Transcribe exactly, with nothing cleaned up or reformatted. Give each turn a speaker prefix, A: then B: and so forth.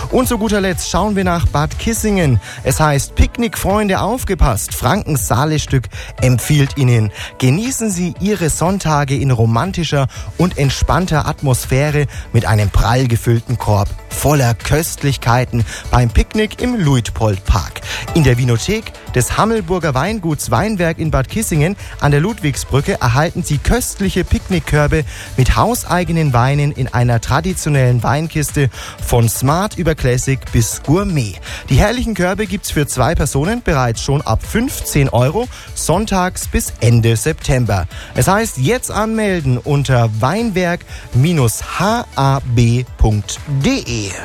A: Und zu guter Letzt schauen wir nach Bad Kissingen. Es heißt, Picknickfreunde aufgepasst. Frankens Saale-Stück empfiehlt Ihnen. Genießen Sie Ihre Sonntage in romantischer und entspannter Atmosphäre mit einem prall gefüllten Korb voller Köstlichkeiten beim Picknick im Luitpoldpark. In der Winothek des Hammelburger Weinguts Weinberg in Bad Kissingen an der Ludwigsbrücke erhalten Sie köstliche Picknickkörbe mit hauseigenen Weinen in einer traditionellen Weinkiste von Smart über Classic bis Gourmet. Die herrlichen Körbe gibt's für zwei Personen bereits schon ab fünfzehn Euro, sonntags bis Ende September. Es heißt, jetzt anmelden unter weinberg Bindestrich h a b punkt d e.